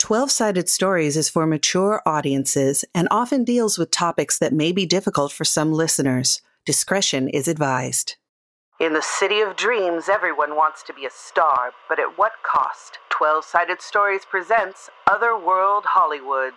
12-Sided Stories is for mature audiences and often deals with topics that may be difficult for some listeners. Discretion is advised. In the city of dreams, everyone wants to be a star, but at what cost? 12-Sided Stories presents Otherworld Hollywood.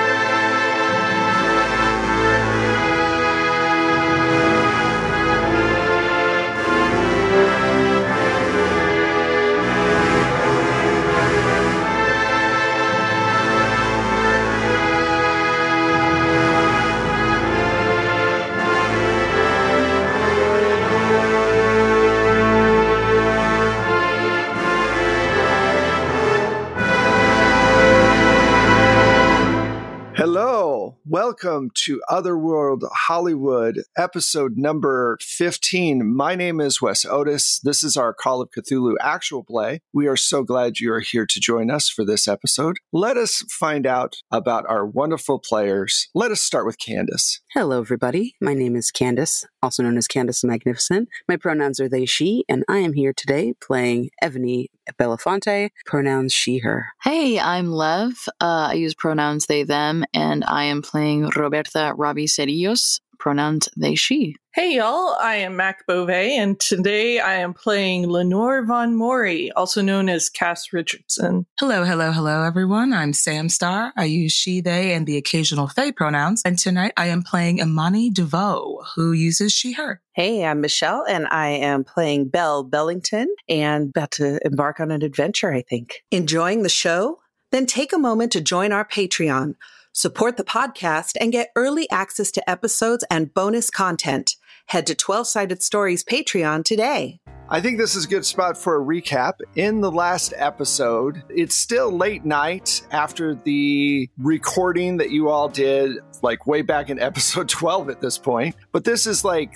Hello, welcome to Otherworld Hollywood, episode number 15. My name is Wes Otis. This is our Call of Cthulhu actual play. We are so glad you are here to join us for this episode. Let us find out about our wonderful players. Let us start with Candace. Hello, everybody. My name is Candace, also known as Candace the Magnificent. My pronouns are they, she, and I am here today playing Evany Belafonte, pronouns she, her. Hey, I'm Lev. I use pronouns they, them, and I am playing Roberta Robbie Cerillos, pronouns they, she. Hey y'all, I am Mac Beauvais, and today I am playing Lenore Von Mori, also known as Cass Richardson. Hello, everyone. I'm Sam Starr. I use she, they, and the occasional they pronouns, and tonight I am playing Imani DeVoe, who uses she, her. Hey, I'm Michelle, and I am playing Belle Bellington, and about to embark on an adventure, I think. Enjoying the show? Then take a moment to join our Patreon. Support the podcast and get early access to episodes and bonus content. Head to 12-Sided Stories Patreon today. I think this is a good spot for a recap. In the last episode, it's still late night after the recording that you all did, like way back in episode 12 at this point. But this is like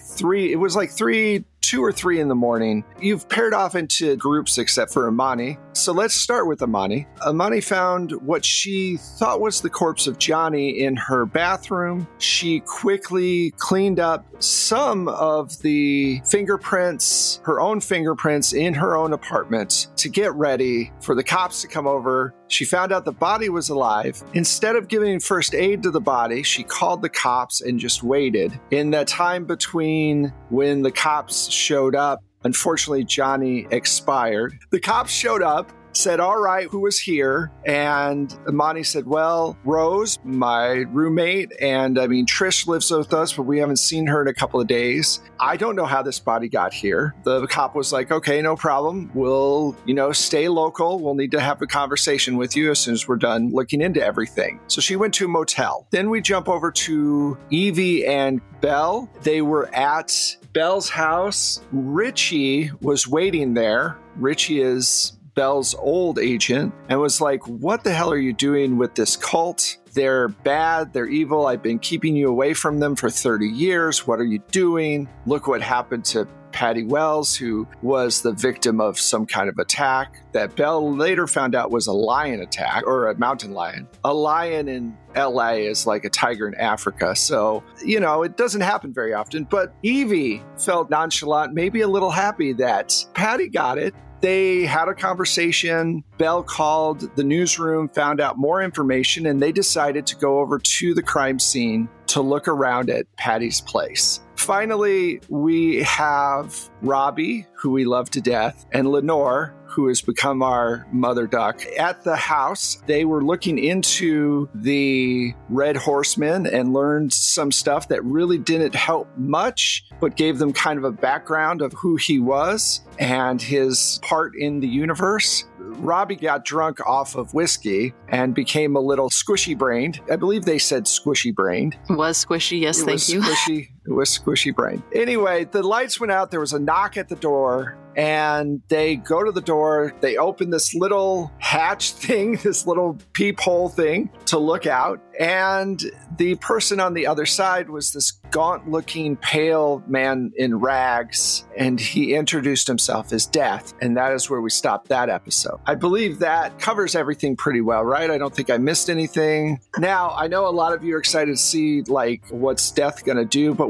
2 or 3 in the morning. You've paired off into groups except for Imani. So let's start with Imani. Imani found what she thought was the corpse of Johnny in her bathroom. She quickly cleaned up some of the fingerprints, her own fingerprints in her own apartment to get ready for the cops to come over. She found out the body was alive. Instead of giving first aid to the body, she called the cops and just waited. In that time between when the cops showed up, unfortunately, Johnny expired. The cops showed up, said, all right, who was here? And Imani said, well, Rose, my roommate, and Trish lives with us, but we haven't seen her in a couple of days. I don't know how this body got here. The cop was like, okay, no problem. We'll, stay local. We'll need to have a conversation with you as soon as we're done looking into everything. So she went to a motel. Then we jump over to Evie and Belle. They were at Belle's house. Richie was waiting there. Richie is Belle's old agent, and was like, what the hell are you doing with this cult? They're bad, they're evil. I've been keeping you away from them for 30 years. What are you doing? Look what happened to Patty Wells, who was the victim of some kind of attack that Belle later found out was a lion attack, or a mountain lion. A lion in LA is like a tiger in Africa. So, it doesn't happen very often. But Evie felt nonchalant, maybe a little happy that Patty got it. They had a conversation. Belle called the newsroom, found out more information, and they decided to go over to the crime scene to look around at Patty's place. Finally, we have Robbie, who we love to death, and Lenore, who has become our mother duck. At the house, they were looking into the Red Horseman and learned some stuff that really didn't help much, but gave them kind of a background of who he was and his part in the universe. Robbie got drunk off of whiskey and became a little squishy-brained. I believe they said squishy-brained. Was squishy, yes, thank you. It was squishy-brained. Anyway, the lights went out. There was a knock at the door, and they go to the door. They open this little hatch thing, this little peephole thing to look out. And the person on the other side was this gaunt-looking, pale man in rags, and he introduced himself as Death, and that is where we stopped that episode. I believe that covers everything pretty well, right? I don't think I missed anything. Now, I know a lot of you are excited to see, what's Death going to do, but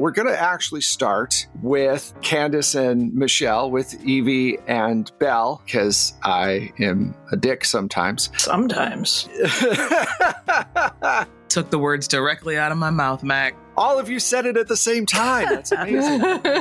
we're going to actually start with Candace and Michelle, with Evie and Belle, because I am a dick sometimes. Sometimes. Took the words directly out of my mouth, Mac. All of you said it at the same time. That's amazing.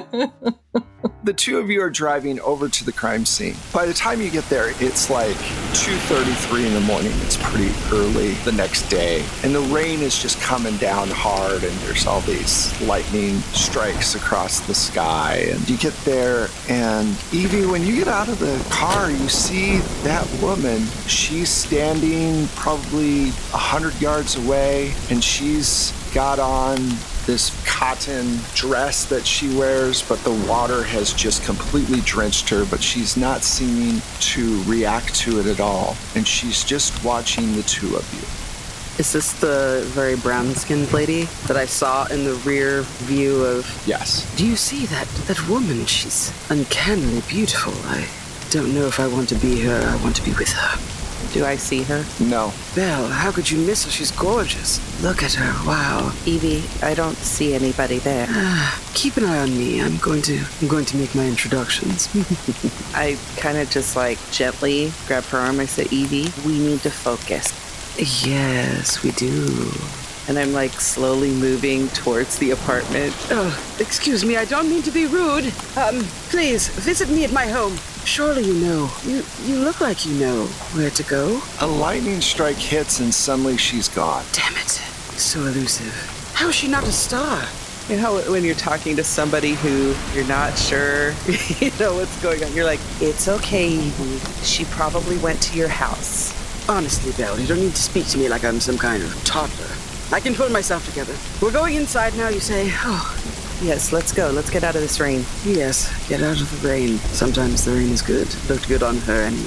The two of you are driving over to the crime scene. By the time you get there, it's like 2:33 in the morning. It's pretty early the next day. And the rain is just coming down hard, and there's all these lightning strikes across the sky. And you get there, and Evie, when you get out of the car, you see that woman. She's standing probably 100 yards away, and she's got on this cotton dress that she wears, but the water has just completely drenched her, but she's not seeming to react to it at all. And she's just watching the two of you. Is this the very brown-skinned lady that I saw in the rear view of... Yes. Do you see that woman? She's uncannily beautiful. I don't know if I want to be her. I want to be with her. Do I see her? No. Belle, how could you miss her? She's gorgeous. Look at her. Wow. Evie, I don't see anybody there. Keep an eye on me. I'm going to make my introductions. I kind of just like gently grab her arm. I say, Evie, we need to focus. Yes, we do. And I'm like slowly moving towards the apartment. Oh, excuse me, I don't mean to be rude. Please, visit me at my home. Surely you know. You look like you know where to go. A lightning strike hits, and suddenly she's gone. Damn it. So elusive. How is she not a star? You know, when you're talking to somebody who you're not sure, you know what's going on, you're like, it's okay, Evie. She probably went to your house. Honestly, Belle, you don't need to speak to me like I'm some kind of toddler. I can pull myself together. We're going inside now, you say? Oh, yes, let's go. Let's get out of this rain. Yes, get out of the rain. Sometimes the rain is good. Looked good on her anyway.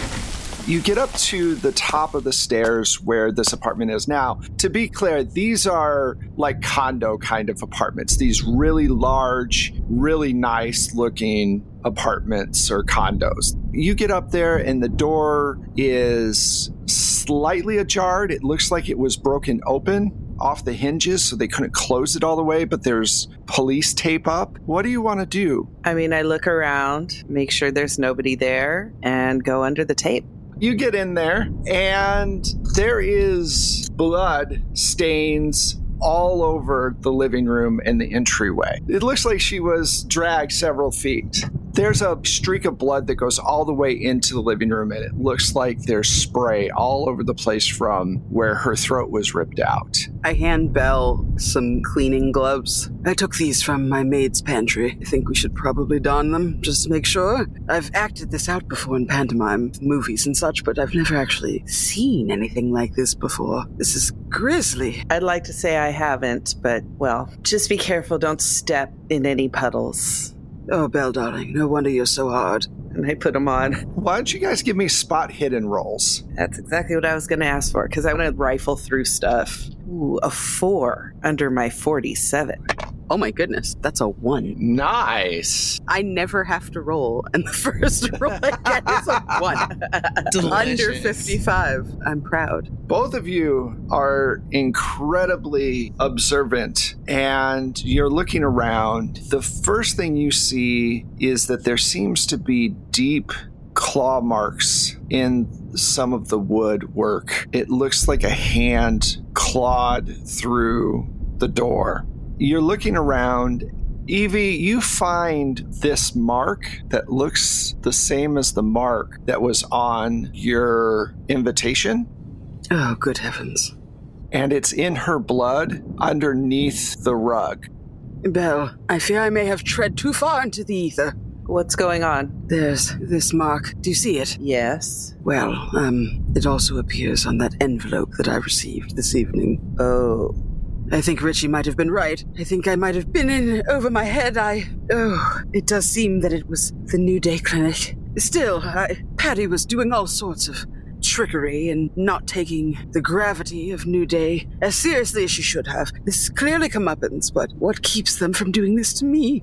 You get up to the top of the stairs where this apartment is now. To be clear, these are like condo kind of apartments. These really large, really nice looking apartments or condos. You get up there and the door is slightly ajar. It looks like it was broken open off the hinges, so they couldn't close it all the way, but there's police tape up. What do you want to do? I mean, I look around, make sure there's nobody there, and go under the tape. You get in there, and there is blood stains all over the living room and the entryway. It looks like she was dragged several feet. There's a streak of blood that goes all the way into the living room, and it looks like there's spray all over the place from where her throat was ripped out. I hand Belle some cleaning gloves. I took these from my maid's pantry. I think we should probably don them, just to make sure. I've acted this out before in pantomime, movies and such, but I've never actually seen anything like this before. This is grisly. I'd like to say I haven't, but, well, just be careful. Don't step in any puddles. Oh, Belle, darling, no wonder you're so hard. And I put them on. Why don't you guys give me spot hidden rolls? That's exactly what I was going to ask for, because I want to rifle through stuff. Ooh, a 4 under my 47. Oh my goodness, that's a 1. Nice. I never have to roll, and the first roll I get is a 1. Delicious. Under 55. I'm proud. Both of you are incredibly observant, and you're looking around. The first thing you see is that there seems to be deep claw marks in some of the woodwork. It looks like a hand clawed through the door. You're looking around. Evie, you find this mark that looks the same as the mark that was on your invitation. Oh, good heavens. And it's in her blood underneath the rug. Belle, I fear I may have tread too far into the ether. What's going on? There's this mark. Do you see it? Yes. Well, it also appears on that envelope that I received this evening. Oh. I think Richie might have been right. I think I might have been in over my head. It does seem that it was the New Day Clinic. Still, Patty was doing all sorts of trickery and not taking the gravity of New Day as seriously as she should have. This is clearly comeuppance, but what keeps them from doing this to me?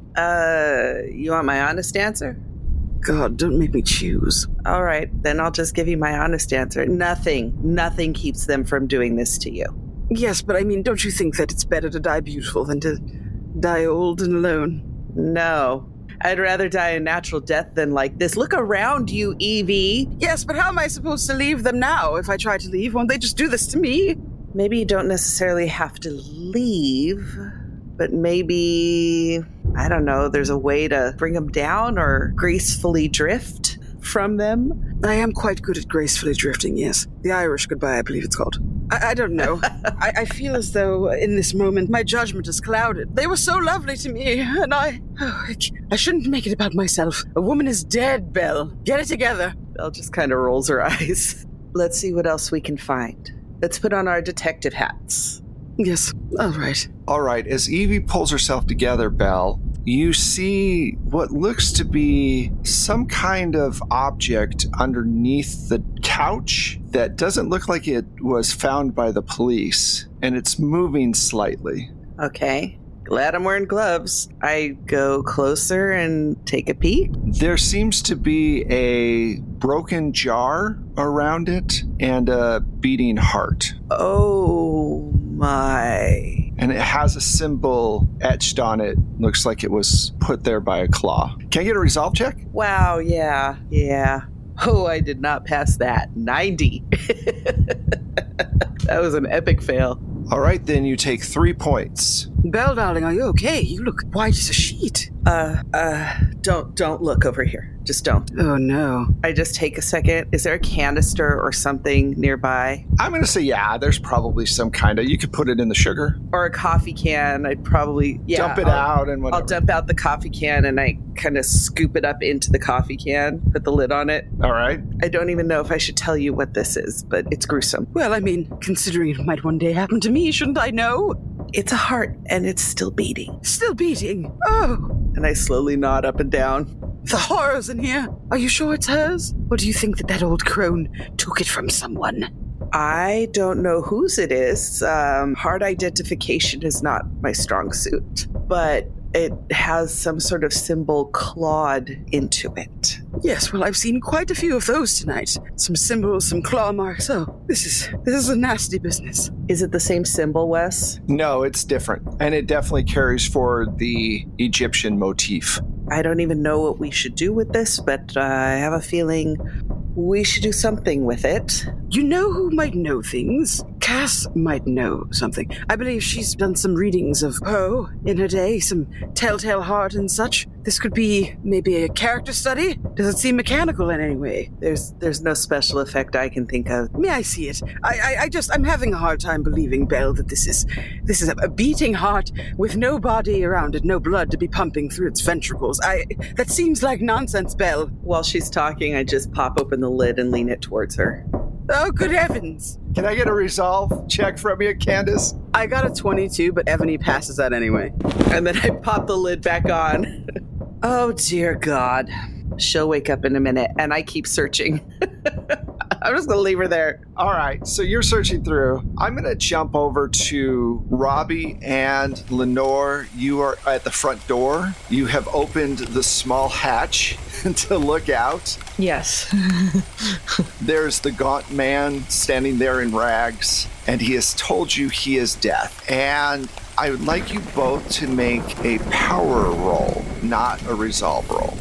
You want my honest answer? God, don't make me choose. All right, then I'll just give you my honest answer. Nothing keeps them from doing this to you. Yes, but I mean, don't you think that it's better to die beautiful than to Die old and alone. No. I'd rather die a natural death than like this. Look around you, Evie. Yes, but how am I supposed to leave them now? If I try to leave, won't they just do this to me? Maybe you don't necessarily have to leave, but maybe, I don't know, there's a way to bring them down or gracefully drift from them. I am quite good at gracefully drifting, yes. The Irish goodbye, I believe it's called. I don't know. I feel as though in this moment my judgment is clouded. They were so lovely to me, and I shouldn't make it about myself. A woman is dead, Belle. Get it together. Belle just kind of rolls her eyes. Let's see what else we can find. Let's put on our detective hats. Yes, all right. All right, as Evie pulls herself together, Belle, you see what looks to be some kind of object underneath the couch that doesn't look like it was found by the police, and it's moving slightly. Okay. Glad I'm wearing gloves. I go closer and take a peek. There seems to be a broken jar around it and a beating heart. Oh my. And it has a symbol etched on it. Looks like it was put there by a claw. Can I get a resolve check? Wow, yeah. Oh, I did not pass that. 90. That was an epic fail. All right, then you take 3 points. Belle, darling, are you okay? You look white as a sheet. Don't look over here. Just don't. Oh, no. I just take a second. Is there a canister or something nearby? I'm going to say, yeah, there's probably some kind of, you could put it in the sugar. Or a coffee can. I'd probably, dump it out and whatever. I'll dump out the coffee can and I kind of scoop it up into the coffee can, put the lid on it. All right. I don't even know if I should tell you what this is, but it's gruesome. Well, I mean, considering it might one day happen to me, shouldn't I know? It's a heart and it's still beating. Still beating? Oh. And I slowly nod up and down. The horrors in here. Are you sure it's hers? Or do you think that old crone took it from someone? I don't know whose it is. Heart identification is not my strong suit, but it has some sort of symbol clawed into it. Yes, well, I've seen quite a few of those tonight. Some symbols, some claw marks. Oh, this is a nasty business. Is it the same symbol, Wes? No, it's different. And it definitely carries forward the Egyptian motif. I don't even know what we should do with this, but I have a feeling we should do something with it. You know who might know things? Cass might know something. I believe she's done some readings of Poe in her day, some Telltale Heart and such. This could be maybe a character study? Does it seem mechanical in any way? There's no special effect I can think of. May I see it? I'm having a hard time believing, Belle, that this is a beating heart with no body around it, no blood to be pumping through its ventricles. That seems like nonsense, Belle. While she's talking, I just pop open the lid and lean it towards her. Oh, good heavens. Can I get a resolve check from you, Candace? I got a 22, but Ebony passes that anyway. And then I pop the lid back on. Oh, dear God. She'll wake up in a minute, and I keep searching. I'm just going to leave her there. All right, so you're searching through. I'm going to jump over to Robbie and Lenore. You are at the front door. You have opened the small hatch to look out. Yes. There's the gaunt man standing there in rags, and he has told you he is death. And I would like you both to make a power roll, not a resolve roll.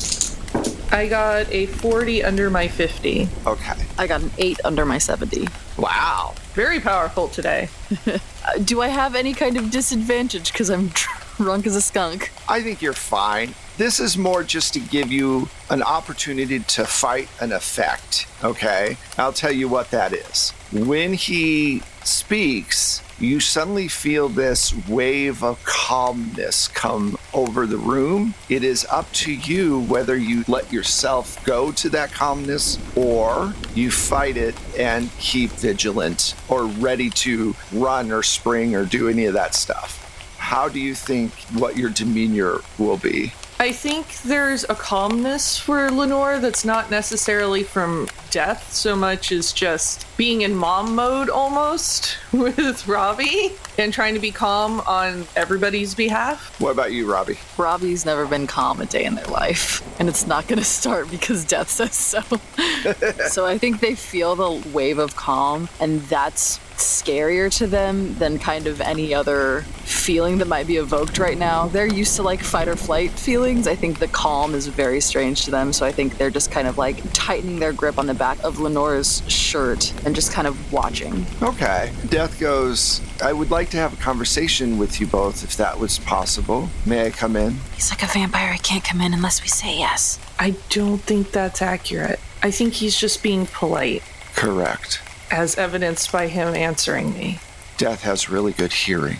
I got a 40 under my 50. Okay. I got an 8 under my 70. Wow. Very powerful today. Do I have any kind of disadvantage because I'm drunk as a skunk? I think you're fine. This is more just to give you an opportunity to fight an effect, okay? I'll tell you what that is. When he speaks, you suddenly feel this wave of calmness come over the room. It is up to you whether you let yourself go to that calmness or you fight it and keep vigilant or ready to run or spring or do any of that stuff. How do you think what your demeanor will be? I think there's a calmness for Lenore that's not necessarily from death so much as just being in mom mode almost with Robbie and trying to be calm on everybody's behalf. What about you, Robbie? Robbie's never been calm a day in their life, and it's not going to start because Death says so. So I think they feel the wave of calm, and that's scarier to them than kind of any other feeling that might be evoked right now. They're used to like fight or flight feelings. I think the calm is very strange to them, so I think they're just kind of like tightening their grip on the back of Lenore's shirt and just kind of watching. Okay. Death goes, I would like to have a conversation with you both if that was possible. May I come in? He's like a vampire. He can't come in unless we say yes. I don't think that's accurate. I think he's just being polite. Correct. As evidenced by him answering me. Death has really good hearing.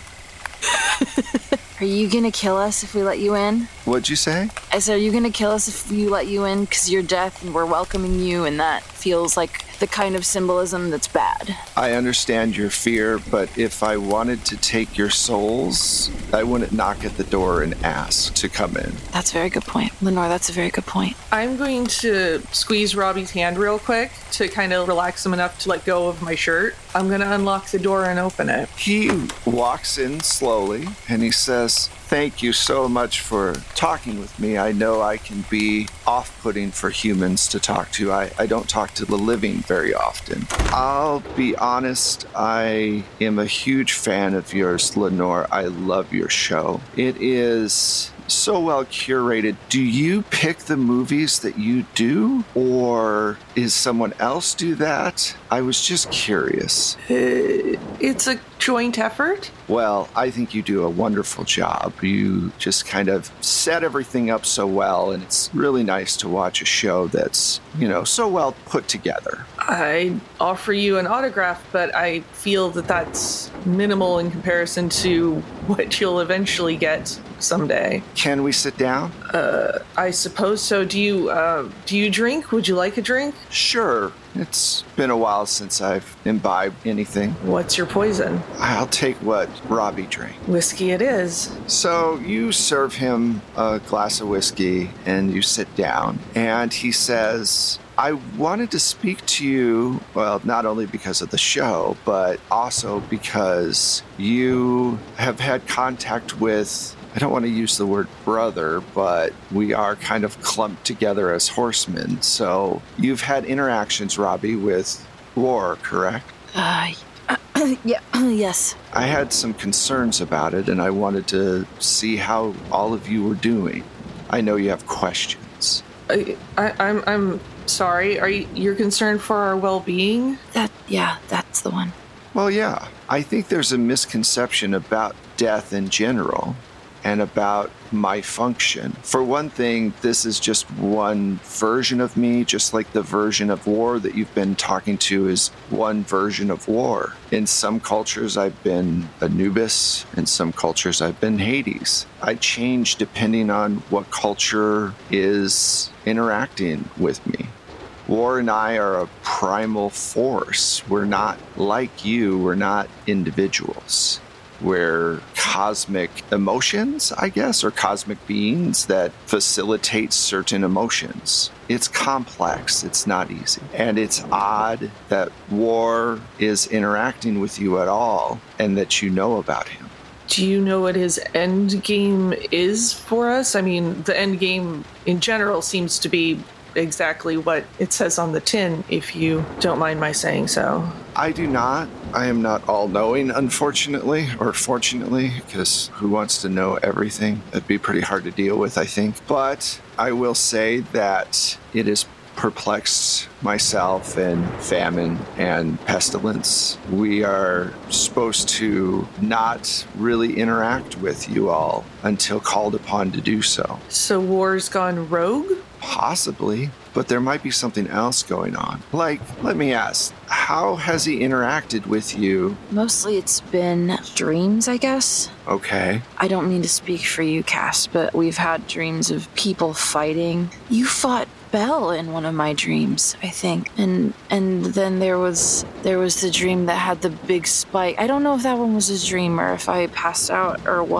Are you gonna kill us if we let you in? What'd you say? I said, are you gonna kill us if we let you in? Because you're Death and we're welcoming you, and that feels like the kind of symbolism that's bad. I understand your fear, but if I wanted to take your souls, I wouldn't knock at the door and ask to come in. That's a very good point. Lenore, that's a very good point. I'm going to squeeze Robbie's hand real quick to kind of relax him enough to let go of my shirt. I'm going to unlock the door and open it. He walks in slowly and he says, thank you so much for talking with me. I know I can be off-putting for humans to talk to. I don't talk to the living very often. I'll be honest, I am a huge fan of yours, Lenore. I love your show. It is so well curated. Do you pick the movies that you do, or is someone else do that? I was just curious. It's a joint effort. Well, I think you do a wonderful job. You just kind of set everything up so well, and it's really nice to watch a show that's, so well put together. I offer you an autograph, but I feel that that's minimal in comparison to what you'll eventually get someday. Can we sit down? I suppose so. Do you drink? Would you like a drink? Sure. It's been a while since I've imbibed anything. What's your poison? I'll take what Robbie drank. Whiskey it is. So you serve him a glass of whiskey and you sit down, and he says, I wanted to speak to you, well, not only because of the show, but also because you have had contact with, I don't want to use the word brother, but we are kind of clumped together as horsemen. So you've had interactions, Robbie, with War, correct? Yeah, yes. I had some concerns about it, and I wanted to see how all of you were doing. I know you have questions. I'm sorry. You're concerned for our well-being? That's the one. Well, yeah. I think there's a misconception about death in general and about my function. For one thing, this is just one version of me, just like the version of War that you've been talking to is one version of War. In some cultures, I've been Anubis. In some cultures, I've been Hades. I change depending on what culture is interacting with me. War and I are a primal force. We're not like you. We're not individuals. We're cosmic emotions, I guess, or cosmic beings that facilitate certain emotions. It's complex. It's not easy. And it's odd that War is interacting with you at all and that you know about him. Do you know what his end game is for us? I mean, the end game in general seems to be exactly what it says on the tin, if you don't mind my saying so. I do not. I am not all-knowing, unfortunately, or fortunately, because who wants to know everything? That'd be pretty hard to deal with, I think. But I will say that it has perplexed myself and famine and pestilence. We are supposed to not really interact with you all until called upon to do so. So War's gone rogue? Possibly, but there might be something else going on. Like, let me ask, how has he interacted with you? Mostly it's been dreams, I guess. Okay. I don't mean to speak for you, Cass, but we've had dreams of people fighting. You fought Belle in one of my dreams, I think. And then there was the dream that had the big spike. I don't know if that one was a dream or if I passed out or what.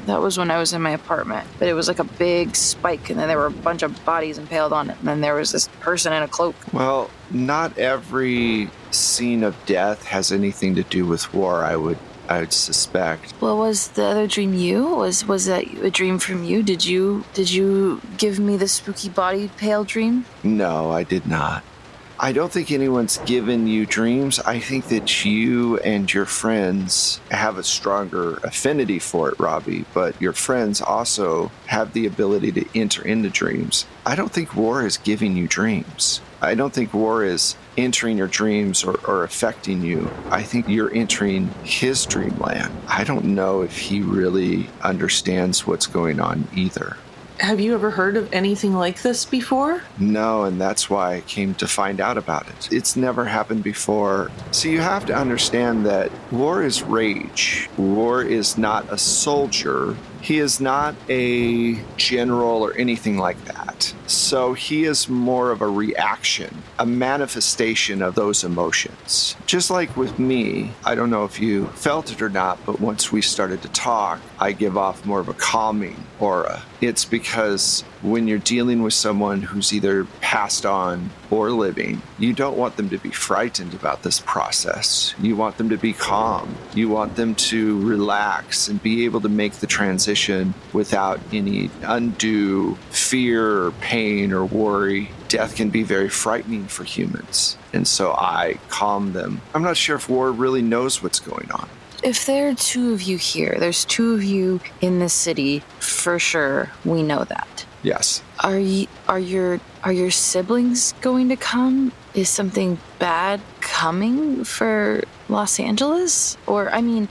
That was when I was in my apartment. But it was like a big spike, and then there were a bunch of bodies impaled on it. And then there was this person in a cloak. Well, not every scene of death has anything to do with war, I would suspect. Well, was the other dream you? Was that a dream from you? Did you give me the spooky body pale dream? No, I did not. I don't think anyone's given you dreams. I think that you and your friends have a stronger affinity for it, Robbie, but your friends also have the ability to enter into dreams. I don't think war is giving you dreams. I don't think war is entering your dreams or affecting you. I think you're entering his dreamland. I don't know if he really understands what's going on either. Have you ever heard of anything like this before? No, and that's why I came to find out about it. It's never happened before. So you have to understand that war is rage. War is not a soldier. He is not a general or anything like that. So he is more of a reaction, a manifestation of those emotions. Just like with me, I don't know if you felt it or not, but once we started to talk, I give off more of a calming aura. It's because when you're dealing with someone who's either passed on or living, you don't want them to be frightened about this process. You want them to be calm. You want them to relax and be able to make the transition without any undue fear or pain or worry. Death can be very frightening for humans, and so I calm them. I'm not sure if war really knows what's going on. If there are two of you here, there's two of you in this city, for sure. We know that. Yes. Are your siblings going to come? Is something bad coming for Los Angeles? Or no,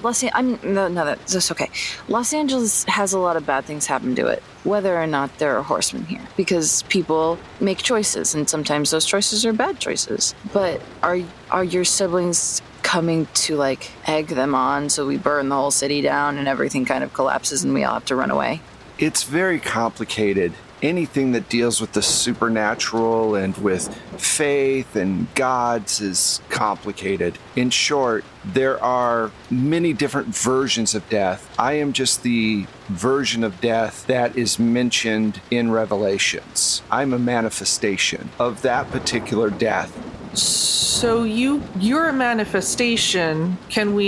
that's okay. Los Angeles has a lot of bad things happen to it, whether or not there are horsemen here, because people make choices, and sometimes those choices are bad choices. But are your siblings coming to egg them on so we burn the whole city down and everything kind of collapses and we all have to run away? It's very complicated. Anything that deals with the supernatural and with faith and gods is complicated. In short, there are many different versions of death. I am just the version of death that is mentioned in Revelations. I'm a manifestation of that particular death. So you're a manifestation.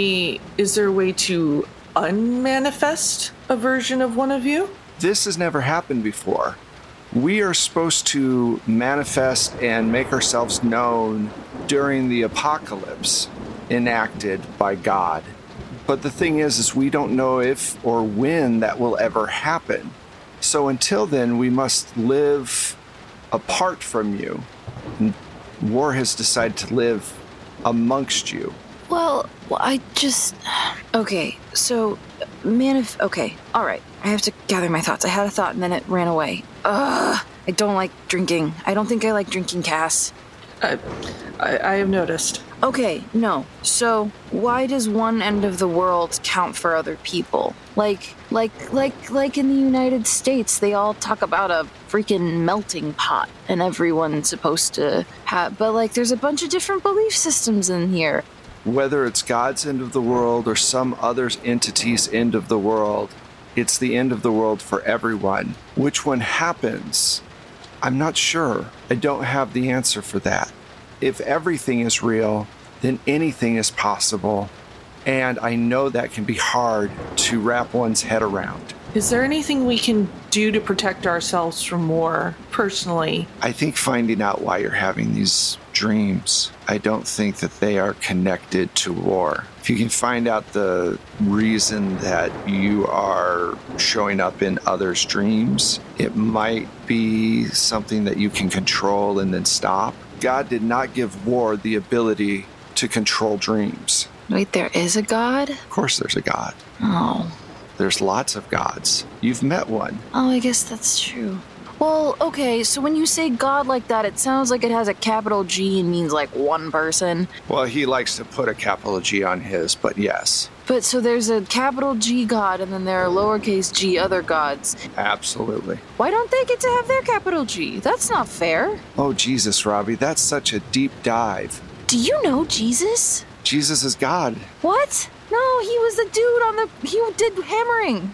Is there a way to unmanifest a version of one of you? This has never happened before. We are supposed to manifest and make ourselves known during the apocalypse enacted by God. But the thing is we don't know if or when that will ever happen. So until then, we must live apart from you. And war has decided to live amongst you. Well, I just... Okay, so... Okay, all right. I have to gather my thoughts. I had a thought and then it ran away. I don't like drinking. I don't think I like drinking, Cass. I have noticed. Okay, no. So, why does one end of the world count for other people? Like in the United States, they all talk about a freaking melting pot and everyone's supposed to have... But, there's a bunch of different belief systems in here. Whether it's God's end of the world or some other entity's end of the world, it's the end of the world for everyone. Which one happens? I'm not sure. I don't have the answer for that. If everything is real, then anything is possible. And I know that can be hard to wrap one's head around. Is there anything we can do to protect ourselves from war, personally? I think finding out why you're having these dreams, I don't think that they are connected to war. If you can find out the reason that you are showing up in others' dreams, it might be something that you can control and then stop. God did not give war the ability to control dreams. Wait, there is a God? Of course there's a God. Oh. There's lots of gods. You've met one. Oh, I guess that's true. Well, okay, so when you say God like that, it sounds like it has a capital G and means one person. Well, he likes to put a capital G on his, but yes. But so there's a capital G God and then there are lowercase g other gods. Absolutely. Why don't they get to have their capital G? That's not fair. Oh, Jesus, Robbie, that's such a deep dive. Do you know Jesus? Jesus is God. What? No, he was the dude who did hammering.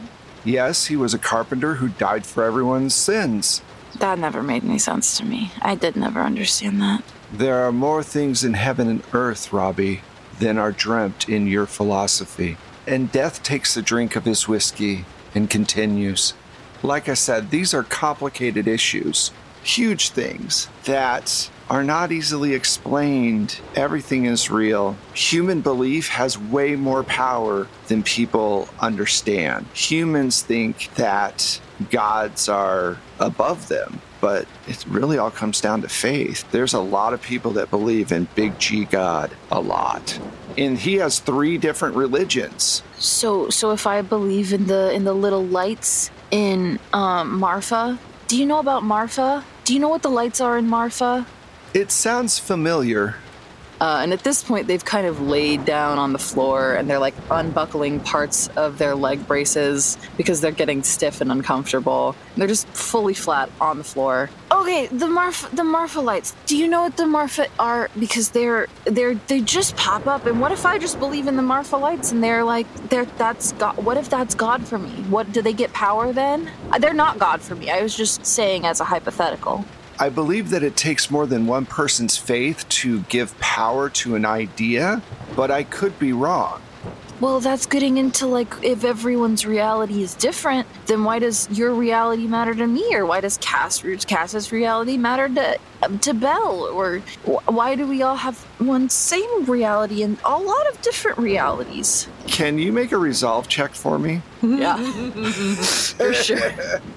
Yes, he was a carpenter who died for everyone's sins. That never made any sense to me. I did never understand that. There are more things in heaven and earth, Robbie, than are dreamt in your philosophy. And Death takes a drink of his whiskey and continues. Like I said, these are complicated issues, huge things that are not easily explained. Everything is real. Human belief has way more power than people understand. Humans think that gods are above them, but it really all comes down to faith. There's a lot of people that believe in Big G God, a lot. And he has 3 different religions. So if I believe in the little lights in Marfa, do you know about Marfa? Do you know what the lights are in Marfa? It sounds familiar. And at this point, they've kind of laid down on the floor and they're like unbuckling parts of their leg braces because they're getting stiff and uncomfortable. They're just fully flat on the floor. Okay, the Marfa lights. Do you know what the Marfa are? Because they just pop up. And what if I just believe in the Marfa lights and that's God? What if that's God for me? What, do they get power then? They're not God for me. I was just saying as a hypothetical. I believe that it takes more than one person's faith to give power to an idea, but I could be wrong. Well, that's getting into, like, if everyone's reality is different, then why does your reality matter to me? Or why does Cass's reality matter to Belle? Or why do we all have one same reality and a lot of different realities? Can you make a resolve check for me? Yeah, for sure.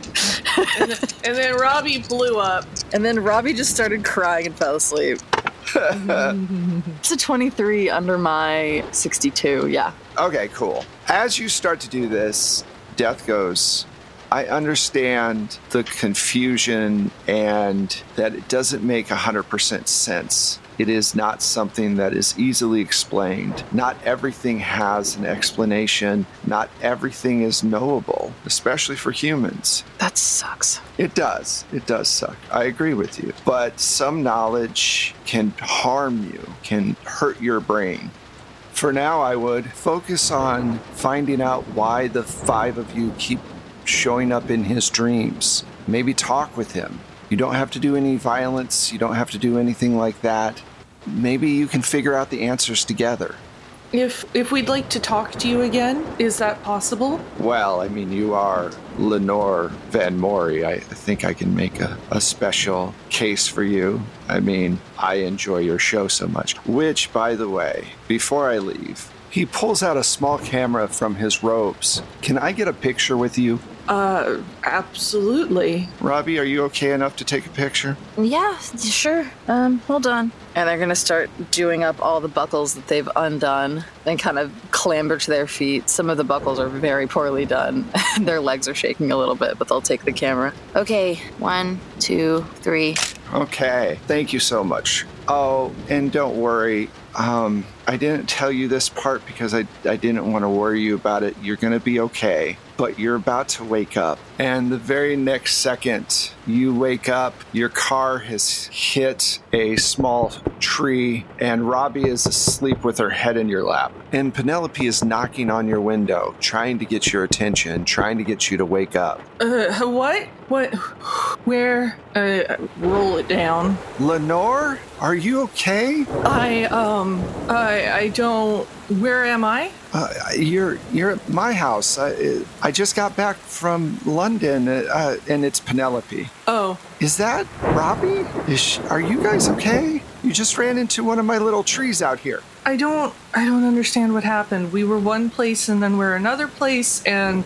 And then Robbie blew up. And then Robbie just started crying and fell asleep. It's a 23 under my 62, yeah. Okay, cool. As you start to do this, Death goes, I understand the confusion and that it doesn't make 100% sense. It is not something that is easily explained. Not everything has an explanation. Not everything is knowable, especially for humans. That sucks. It does. It does suck. I agree with you. But some knowledge can harm you, can hurt your brain. For now, I would focus on finding out why the 5 of you keep showing up in his dreams. Maybe talk with him. You don't have to do any violence. You don't have to do anything like that. Maybe you can figure out the answers together. If we'd like to talk to you again, is that possible? Well, I mean, you are Lenore Van Mori. I think I can make a special case for you. I mean, I enjoy your show so much. Which, by the way, before I leave, he pulls out a small camera from his robes. Can I get a picture with you? Absolutely. Robbie, are you okay enough to take a picture? Yeah, sure. Hold on. And they're going to start doing up all the buckles that they've undone and kind of clamber to their feet. Some of the buckles are very poorly done. Their legs are shaking a little bit, but they'll take the camera. Okay, 1, 2, 3. Okay, thank you so much. Oh, and don't worry. I didn't tell you this part because I didn't want to worry you about it. You're going to be okay. But you're about to wake up. And the very next second you wake up, your car has hit a small tree, and Robbie is asleep with her head in your lap. And Penelope is knocking on your window, trying to get your attention, trying to get you to wake up. What? What? Where? Roll it down. Lenore, are you okay? I don't... Where am I? You're at my house. I just got back from London, and it's Penelope. Oh. Is that Robbie? Are you guys okay? You just ran into one of my little trees out here. I don't understand what happened. We were one place and then we're another place, and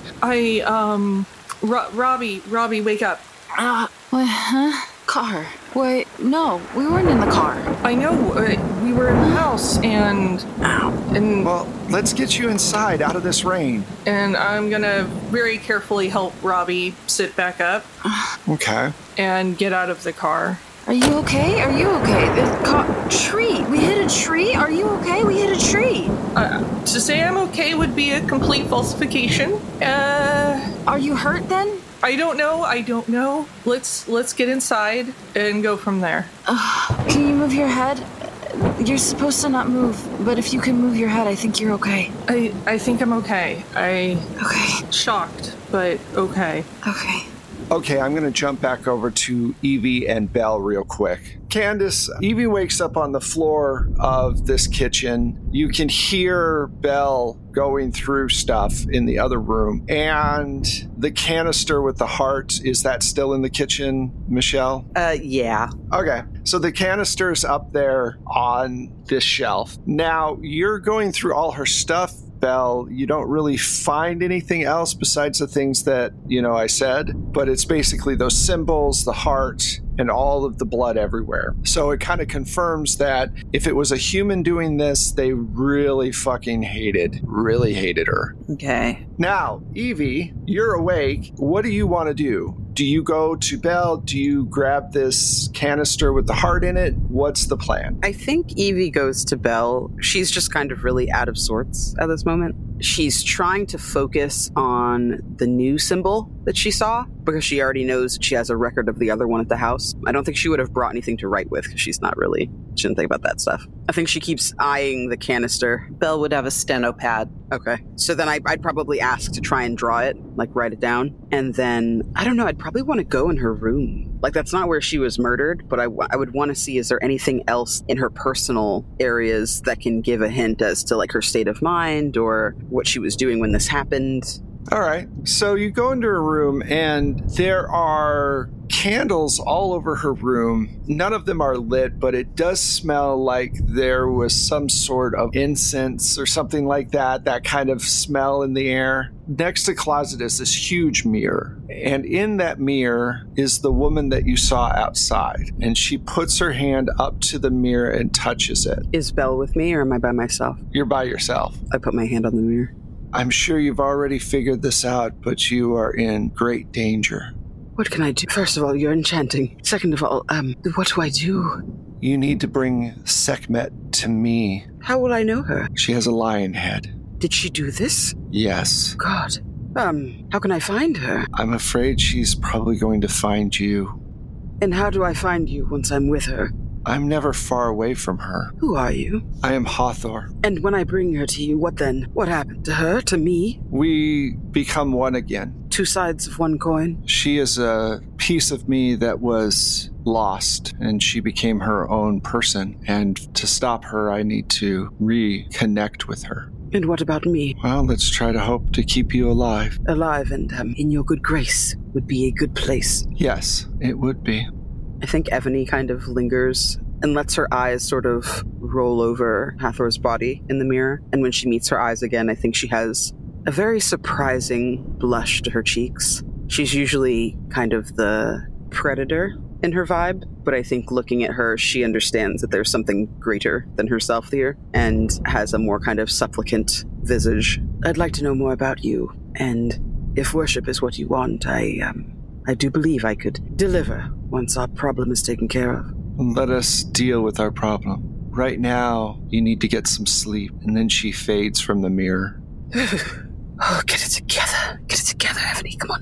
Robbie, wake up. What, huh? Car. Wait, no, we weren't in the car. I know, we were in the house, and Well, let's get you inside, out of this rain. And I'm gonna very carefully help Robbie sit back up. Okay. And get out of the car. Are you okay? Are you okay? The tree. We hit a tree? Are you okay? We hit a tree. To say I'm okay would be a complete falsification. Are you hurt then? I don't know. Let's get inside and go from there. Can you move your head? You're supposed to not move, but if you can move your head, I think you're okay. I think I'm okay. Okay. Shocked. but okay. Okay. Okay, I'm going to jump back over to Evie and Belle real quick. Candace, Evie wakes up on the floor of this kitchen. You can hear Belle going through stuff in the other room. And the canister with the heart, is that still in the kitchen, Michelle? Yeah. Okay, so the canister's up there on this shelf. Now, you're going through all her stuff, Belle. You don't really find anything else besides the things that, I said, but it's basically those symbols, the heart, and all of the blood everywhere. So it kind of confirms that if it was a human doing this, they really hated her. Okay. Now, Evie, you're awake. What do you want to do? Do you go to Belle? Do you grab this canister with the heart in it? What's the plan? I think Evie goes to Belle. She's just kind of really out of sorts at this moment. She's trying to focus on the new symbol that she saw because she already knows that she has a record of the other one at the house. I don't think she would have brought anything to write with because she didn't think about that stuff. I think she keeps eyeing the canister. Belle would have a steno pad. Okay. So then I'd probably ask to try and draw it, like write it down. And then, I don't know, I'd probably want to go in her room. Like, that's not where she was murdered, but I would want to see, is there anything else in her personal areas that can give a hint as to, like, her state of mind or what she was doing when this happened? All right. So you go into her room and there are candles all over her room. None of them are lit, but it does smell like there was some sort of incense or something like that, that kind of smell in the air. Next to the closet is this huge mirror. And in that mirror is the woman that you saw outside. And she puts her hand up to the mirror and touches it. Is Belle with me or am I by myself? You're by yourself. I put my hand on the mirror. I'm sure you've already figured this out, but you are in great danger. What can I do? First of all, you're enchanting. Second of all, what do I do? You need to bring Sekhmet to me. How will I know her? She has a lion head. Did she do this? Yes. God. How can I find her? I'm afraid she's probably going to find you. And how do I find you once I'm with her? I'm never far away from her. Who are you? I am Hathor. And when I bring her to you, what then? What happened to her, to me? We become one again. Two sides of one coin? She is a piece of me that was lost, and she became her own person. And to stop her, I need to reconnect with her. And what about me? Well, let's try to hope to keep you alive. Alive and in your good grace would be a good place. Yes, it would be. I think Evany kind of lingers and lets her eyes sort of roll over Hathor's body in the mirror. And when she meets her eyes again, I think she has a very surprising blush to her cheeks. She's usually kind of the predator in her vibe, but I think looking at her, she understands that there's something greater than herself here and has a more kind of supplicant visage. I'd like to know more about you, and if worship is what you want, I do believe I could deliver once our problem is taken care of. Let us deal with our problem. Right now, you need to get some sleep. And then she fades from the mirror. Oh, get it together. Get it together, Evany. Come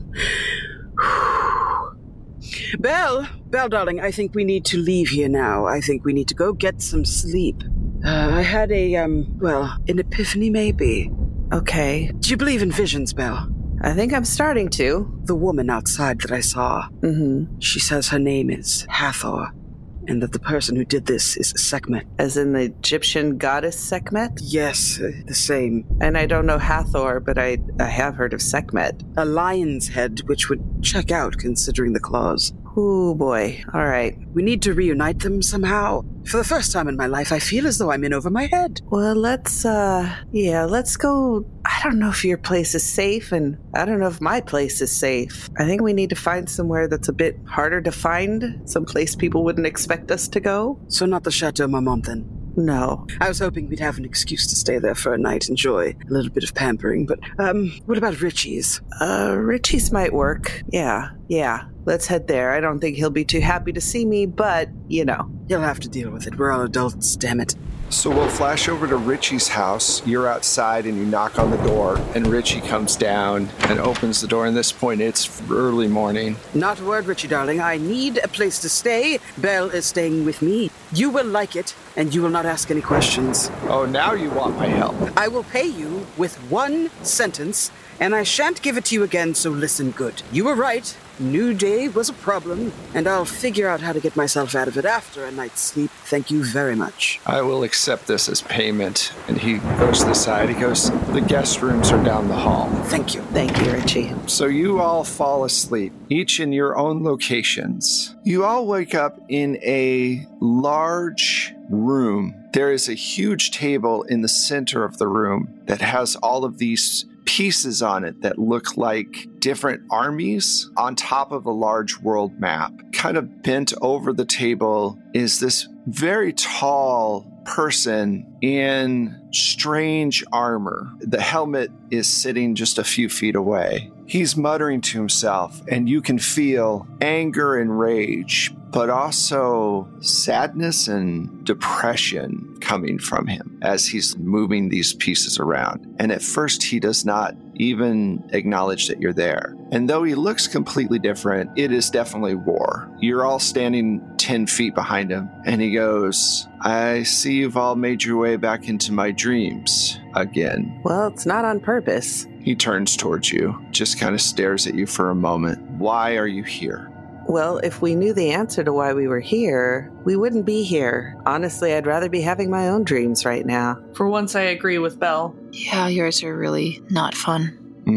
on. Belle, darling, I think we need to leave here now. I think we need to go get some sleep. I had an epiphany maybe. Okay. Do you believe in visions, Belle? I think I'm starting to. The woman outside that I saw, she says her name is Hathor, and that the person who did this is Sekhmet. As in the Egyptian goddess Sekhmet? Yes, the same. And I don't know Hathor, but I have heard of Sekhmet. A lion's head, which would check out considering the claws. Oh boy. All right. We need to reunite them somehow. For the first time in my life, I feel as though I'm in over my head. Well, let's go. I don't know if your place is safe, and I don't know if my place is safe. I think we need to find somewhere that's a bit harder to find, some place people wouldn't expect us to go. So not the Chateau Marmont, then? No. I was hoping we'd have an excuse to stay there for a night, enjoy a little bit of pampering, but, what about Richie's? Richie's might work. Yeah. Let's head there. I don't think he'll be too happy to see me, but, He'll have to deal with it. We're all adults, damn it. So we'll flash over to Richie's house. You're outside and you knock on the door, and Richie comes down and opens the door. And at this point, it's early morning. Not a word, Richie, darling. I need a place to stay. Belle is staying with me. You will like it, and you will not ask any questions. Oh, now you want my help. I will pay you with one sentence, and I shan't give it to you again, so listen good. You were right. New Day was a problem, and I'll figure out how to get myself out of it after a night's sleep. Thank you very much. I will accept this as payment. And he goes to the side. He goes, the guest rooms are down the hall. Thank you. Thank you, Richie. So you all fall asleep, each in your own locations. You all wake up in a large room. There is a huge table in the center of the room that has all of these pieces on it that look like different armies on top of a large world map. Kind of bent over the table is this very tall person in strange armor. The helmet is sitting just a few feet away. He's muttering to himself, and you can feel anger and rage, but also sadness and depression coming from him as he's moving these pieces around. And at first, he does not even acknowledge that you're there. And though he looks completely different, it is definitely war. You're all standing 10 feet behind him, and he goes, I see you've all made your way back into my dreams again. Well, it's not on purpose. He turns towards you, just kind of stares at you for a moment. Why are you here? Well, if we knew the answer to why we were here, we wouldn't be here. Honestly, I'd rather be having my own dreams right now. For once, I agree with Belle. Yeah, yours are really not fun.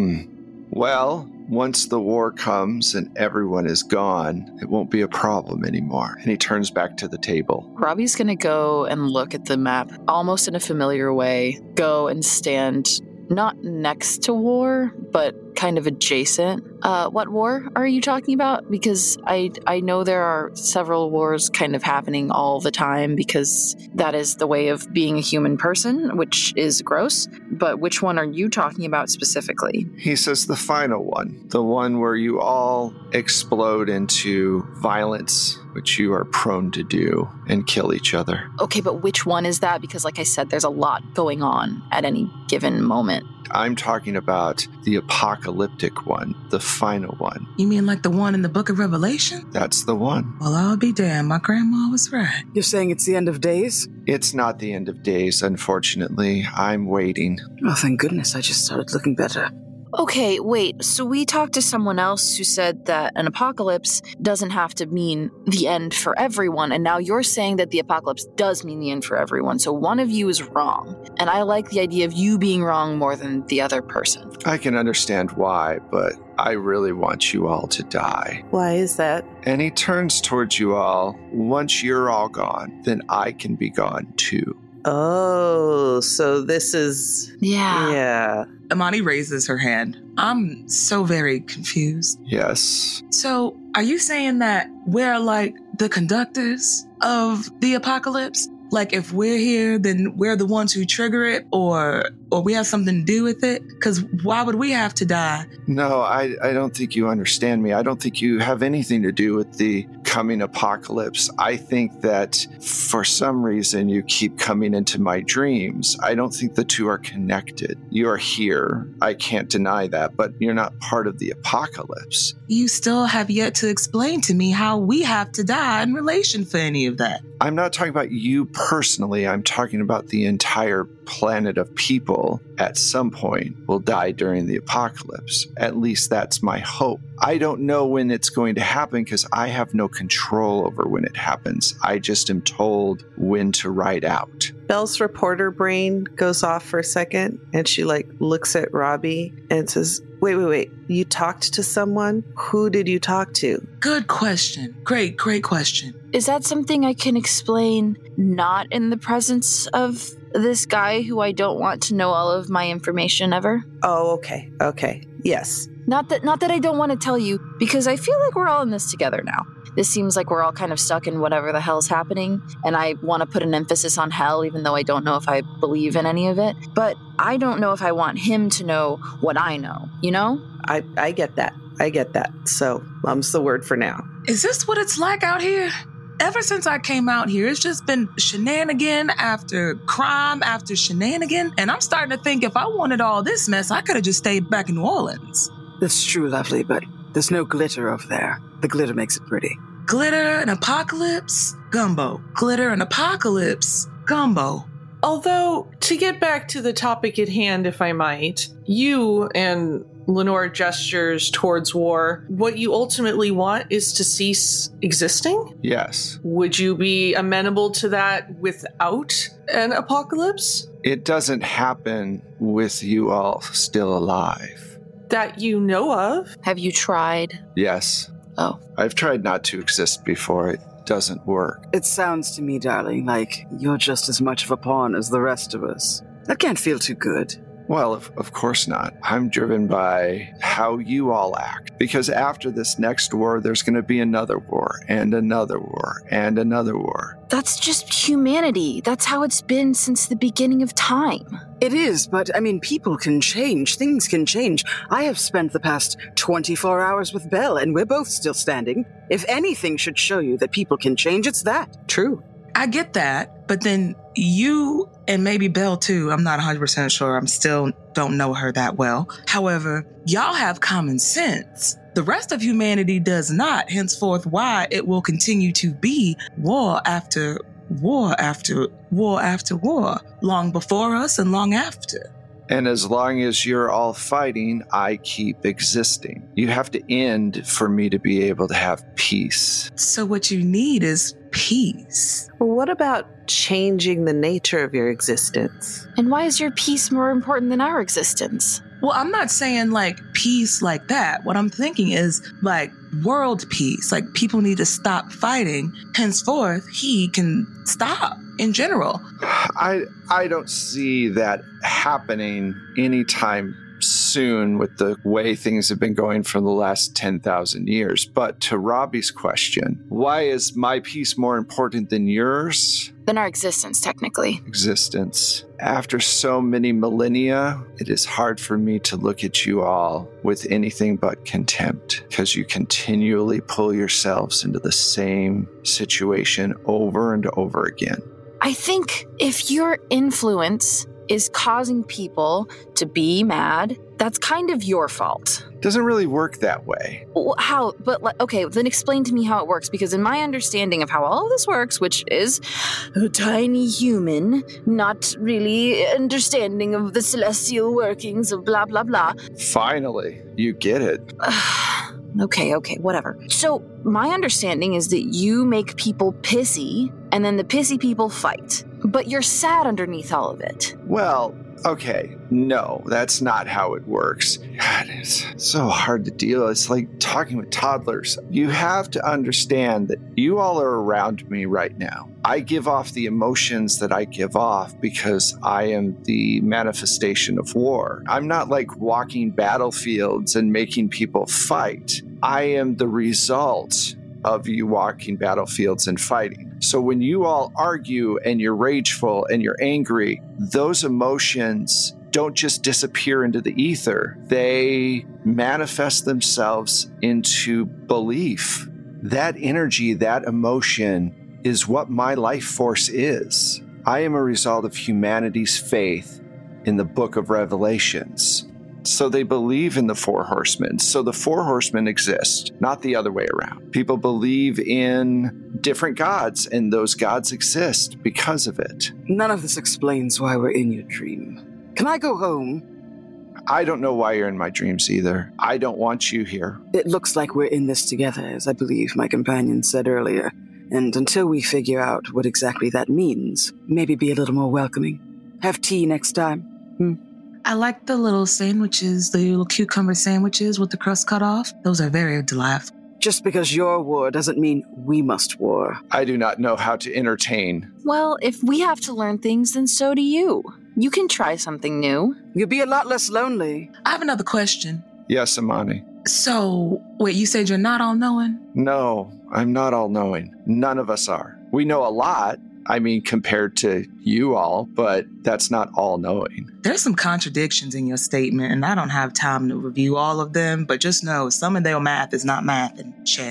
Well, once the war comes and everyone is gone, it won't be a problem anymore. And he turns back to the table. Robbie's going to go and look at the map almost in a familiar way, go and stand not next to war, but kind of adjacent. What war are you talking about? Because I know there are several wars kind of happening all the time because that is the way of being a human person, which is gross. But which one are you talking about specifically? He says the final one, the one where you all explode into violence, which you are prone to do, and kill each other. Okay, but which one is that? Because like I said, there's a lot going on at any given moment. I'm talking about the apocalyptic one, the final one. You mean like the one in the Book of Revelation? That's the one. Well, I'll be damned. My grandma was right. You're saying it's the end of days? It's not the end of days, unfortunately. I'm waiting. Oh, thank goodness. I just started looking better. Okay, wait, so we talked to someone else who said that an apocalypse doesn't have to mean the end for everyone, and now you're saying that the apocalypse does mean the end for everyone, so one of you is wrong. And I like the idea of you being wrong more than the other person. I can understand why, but I really want you all to die. Why is that? And he turns towards you all. Once you're all gone, then I can be gone too. Oh, so this is... Yeah. Amani raises her hand. I'm so very confused. Yes. So, are you saying that we're like the conductors of the apocalypse? Like if we're here, then we're the ones who trigger it, or we have something to do with it? Because why would we have to die? No, I don't think you understand me. I don't think you have anything to do with the coming apocalypse. I think that for some reason you keep coming into my dreams. I don't think the two are connected. You are here. I can't deny that, but you're not part of the apocalypse. You still have yet to explain to me how we have to die in relation for any of that. I'm not talking about you personally. I'm talking about the entire planet of people at some point will die during the apocalypse. At least that's my hope. I don't know when it's going to happen because I have no control over when it happens. I just am told when to ride out. Belle's reporter brain goes off for a second and she looks at Robbie and says, wait. You talked to someone? Who did you talk to? Good question. Great question. Is that something I can explain not in the presence of this guy who I don't want to know all of my information ever? Oh, okay. Yes. Not that I don't want to tell you, because I feel like we're all in this together now. This seems like we're all kind of stuck in whatever the hell's happening, and I want to put an emphasis on hell, even though I don't know if I believe in any of it. But I don't know if I want him to know what I know, you know? I get that. So, mum's the word for now. Is this what it's like out here? ever since I came out here, it's just been shenanigan after crime after shenanigan. And I'm starting to think if I wanted all this mess, I could have just stayed back in New Orleans. That's true, Lovely, but there's no glitter over there. The glitter makes it pretty. Glitter and apocalypse, gumbo. Glitter and apocalypse, gumbo. Although, to get back to the topic at hand, if I might, you and Lenore gestures towards war. What you ultimately want is to cease existing? Yes. Would you be amenable to that without an apocalypse? It doesn't happen with you all still alive. That you know of? Have you tried? Yes. Oh. I've tried not to exist before. It doesn't work. It sounds to me, darling, like you're just as much of a pawn as the rest of us. That can't feel too good. Well, of course not. I'm driven by how you all act. Because after this next war, there's going to be another war, and another war, and another war. That's just humanity. That's how it's been since the beginning of time. It is, but people can change. Things can change. I have spent the past 24 hours with Belle, and we're both still standing. If anything should show you that people can change, it's that. True. I get that, but then you and maybe Belle too, I'm not 100% sure. I'm still don't know her that well. However, y'all have common sense. The rest of humanity does not, henceforth why it will continue to be war after war after war after war, long before us and long after. And as long as you're all fighting, I keep existing. You have to end for me to be able to have peace. So what you need is peace. Well, what about changing the nature of your existence? And why is your peace more important than our existence? Well, I'm not saying like peace like that. What I'm thinking is like world peace. Like people need to stop fighting. Henceforth, he can stop in general. I don't see that happening anytime soon with the way things have been going for the last 10,000 years. But to Robbie's question, why is my peace more important than yours? Than our existence, technically. Existence. After so many millennia, it is hard for me to look at you all with anything but contempt because you continually pull yourselves into the same situation over and over again. I think if your influence is causing people to be mad, that's kind of your fault. Doesn't really work that way. How? But, okay, then explain to me how it works, because in my understanding of how all of this works, which is a tiny human, not really understanding of the celestial workings of blah, blah, blah. Finally, you get it. Okay, whatever. So, my understanding is that you make people pissy, and then the pissy people fight. But you're sad underneath all of it. Well, okay, no, that's not how it works. God, it's so hard to deal. It's like talking with toddlers. You have to understand that you all are around me right now. I give off the emotions that I give off because I am the manifestation of war. I'm not like walking battlefields and making people fight. I am the result of you walking battlefields and fighting. So when you all argue and you're rageful and you're angry, those emotions don't just disappear into the ether. They manifest themselves into belief. That energy, that emotion is what my life force is. I am a result of humanity's faith in the book of Revelations. So they believe in the four horsemen. So the four horsemen exist, not the other way around. People believe in different gods, and those gods exist because of it. None of this explains why we're in your dream. Can I go home? I don't know why you're in my dreams either. I don't want you here. It looks like we're in this together, as I believe my companion said earlier. And until we figure out what exactly that means, maybe be a little more welcoming. Have tea next time. I like the little sandwiches, the little cucumber sandwiches with the crust cut off. Those are very delightful. Just because you're war doesn't mean we must war. I do not know how to entertain. Well, if we have to learn things, then so do you. You can try something new. You'll be a lot less lonely. I have another question. Yes, Amani. So, wait, you said you're not all-knowing? No, I'm not all-knowing. None of us are. We know a lot. I mean, compared to you all, but that's not all-knowing. There's some contradictions in your statement, and I don't have time to review all of them, but just know some of their math is not math and share.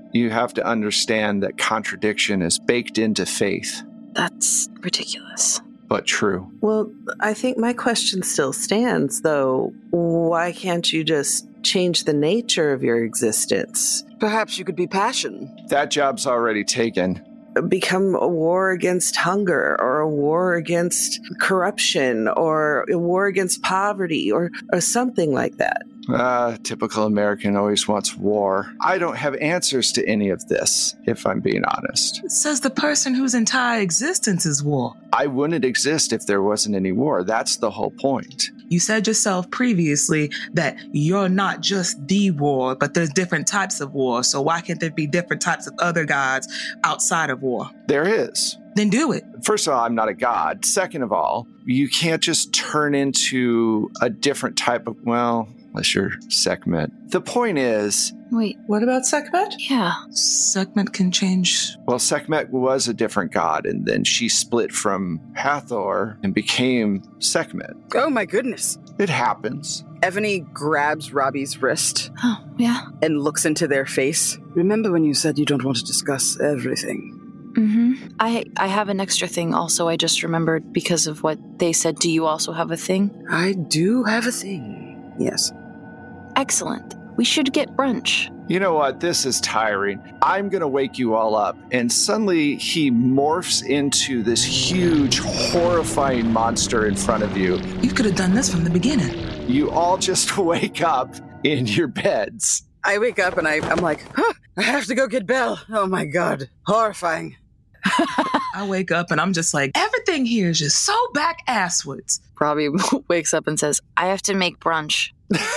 You have to understand that contradiction is baked into faith, That's ridiculous. but true. Well, I think my question still stands, though. Why can't you just change the nature of your existence? Perhaps you could be passion. That job's already taken. Become a war against hunger, or a war against corruption, or a war against poverty, or something like that. Typical American always wants war. I don't have answers to any of this, if I'm being honest. It says the person whose entire existence is war. I wouldn't exist if there wasn't any war. That's the whole point. You said yourself previously that you're not just the war, but there's different types of war. So why can't there be different types of other gods outside of war? There is. Then do it. First of all, I'm not a god. Second of all, you can't just turn into a different type of, well, unless you're Sekhmet. The point is, Wait, What about Sekhmet? yeah. Sekhmet can change. well, Sekhmet was a different god, and then she split from Hathor and became Sekhmet. Oh my goodness. It happens. Evany grabs Robbie's wrist Oh, yeah. and looks into their face. Remember when you said you don't want to discuss everything? Mm-hmm. I have an extra thing also I just remembered because of what they said. Do you also have a thing? I do have a thing. Yes. Excellent. We should get brunch. You know what? This is tiring. I'm going to wake you all up. And suddenly he morphs into this huge, horrifying monster in front of you. You could have done this from the beginning. You all just wake up in your beds. I wake up and I'm like, I have to go get Belle. Oh my God. Horrifying. I wake up and I'm just like, everything here is just so back asswards. Robbie wakes up and says, I have to make brunch.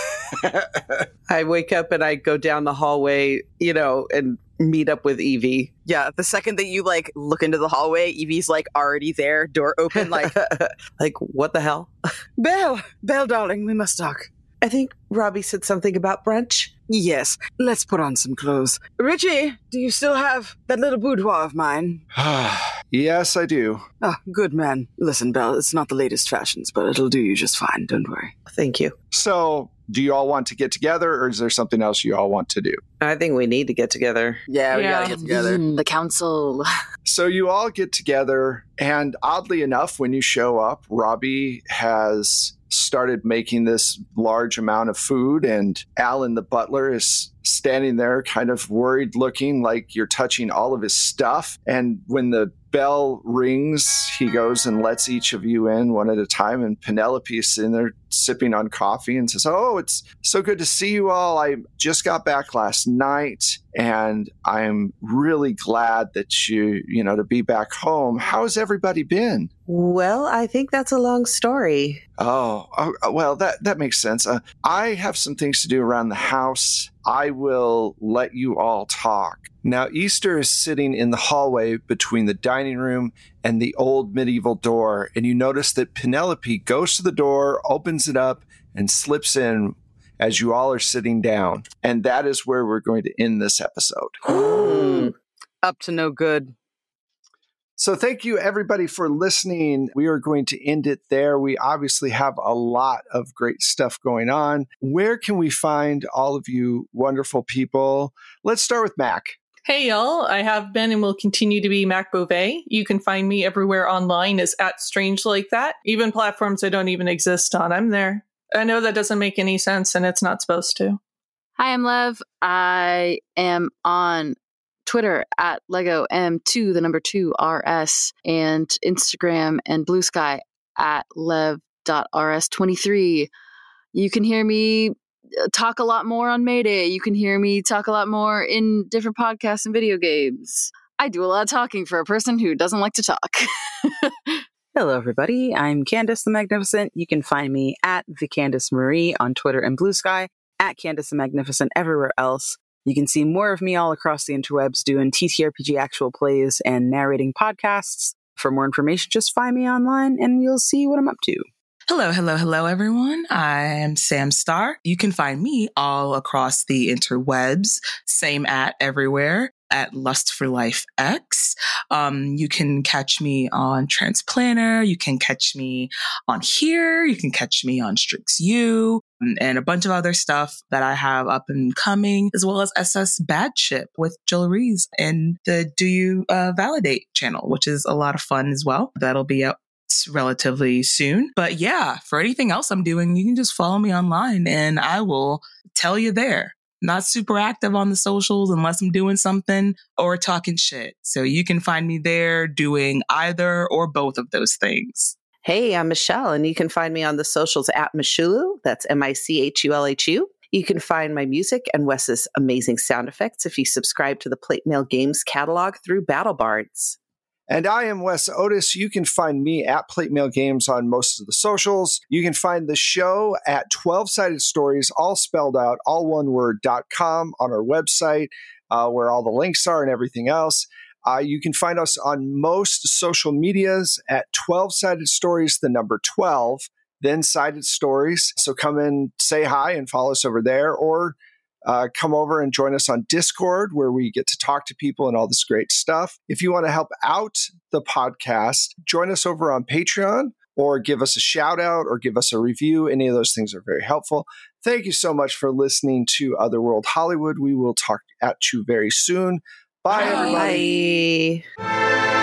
I wake up and I go down the hallway, and meet up with Evie. Yeah, the second that you look into the hallway, Evie's already there, door open, like, What the hell? Belle, darling, we must talk. I think Robbie said something about brunch. Yes, let's put on some clothes. Richie, do you still have that little boudoir of mine? Yes, I do. Oh, good man. Listen, Belle, it's not the latest fashions, but it'll do you just fine, don't worry. Thank you. So, do you all want to get together, or is there something else you all want to do? I think we need to get together. Yeah, we Yeah. gotta get together. The council. So you all get together, and oddly enough, when you show up, Robbie has started making this large amount of food, and Alan, the butler, is standing there kind of worried looking, like you're touching all of his stuff. And when the bell rings, he goes and lets each of you in one at a time, and Penelope is sitting there sipping on coffee and says, "Oh, it's so good to see you all. I just got back last night, and I'm really glad that to be back home. How's everybody been?" Well, I think that's a long story. Oh, well, that makes sense. I have some things to do around the house. I will let you all talk. Now, Easter is sitting in the hallway between the dining room and the old medieval door, and you notice that Penelope goes to the door, opens it up, and slips in as you all are sitting down. And that is where we're going to end this episode. Up to no good. So thank you, everybody, for listening. We are going to end it there. We obviously have a lot of great stuff going on. Where can we find all of you wonderful people? Let's start with Mac. Hey, y'all. I have been and will continue to be Mac Beauvais. You can find me everywhere online as @StrangeLikeThat. Even platforms I don't even exist on, I'm there. I know that doesn't make any sense, and it's not supposed to. Hi, I'm Lev. I am on Twitter @LegoM2, the number 2RS, and Instagram and Blue Sky @Lev.RS23. You can hear me talk a lot more on Mayday. You can hear me talk a lot more in different podcasts and video games. I do a lot of talking for a person who doesn't like to talk. Hello, everybody. I'm Candace the Magnificent. You can find me @TheCandaceMarie on Twitter and Blue Sky, @Candace the Magnificent everywhere else. You can see more of me all across the interwebs doing TTRPG actual plays and narrating podcasts. For more information, just find me online and you'll see what I'm up to. Hello, everyone. I am Sam Star. You can find me all across the interwebs, same @ everywhere. at Lust for Life X. You can catch me on Transplanner. You can catch me on here. You can catch me on Strix U and a bunch of other stuff that I have up and coming, as well as SS Bad Ship with Jill Rees and the Do You Validate channel, which is a lot of fun as well. That'll be out relatively soon. But yeah, for anything else I'm doing, you can just follow me online and I will tell you there. Not super active on the socials unless I'm doing something or talking shit. So you can find me there doing either or both of those things. Hey, I'm Michelle, and you can find me on the socials at Michulu. That's Michulhu. You can find my music and Wes's amazing sound effects if you subscribe to the Plate Mail Games catalog through BattleBards. And I am Wes Otis. You can find me at Plate Mail Games on most of the socials. You can find the show at 12-Sided Stories, all spelled out, all one word.com on our website, where all the links are and everything else. You can find us on most social medias at 12-Sided Stories, the number 12, then Sided Stories. So come and say hi and follow us over there, or come over and join us on Discord, where we get to talk to people and all this great stuff. If you want to help out the podcast, join us over on Patreon, or give us a shout out or give us a review. Any of those things are very helpful. Thank you so much for listening to Otherworld Hollywood. We will talk at you very soon. Bye, everybody. Bye.